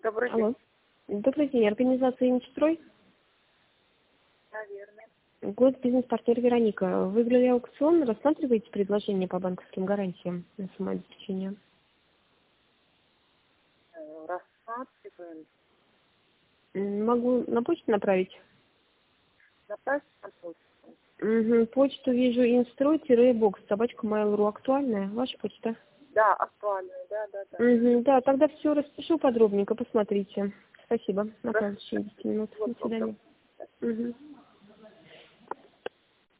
Добрый день. Алло. Добрый день. Организация «Инстрой». Наверное. Госбизнес-партнер Вероника. Выиграли аукцион. Рассматриваете предложение по банковским гарантиям на самообеспечение? Рассматриваем. Могу на почту направить? Направьте на почту. Почту вижу инстрой-бокс, @mail.ru. Актуальная? Ваша почта? Да, актуально. Да. Да, тогда все распишу подробненько, посмотрите. Спасибо. Направлю в течение 10 минут. До Вот, свидания.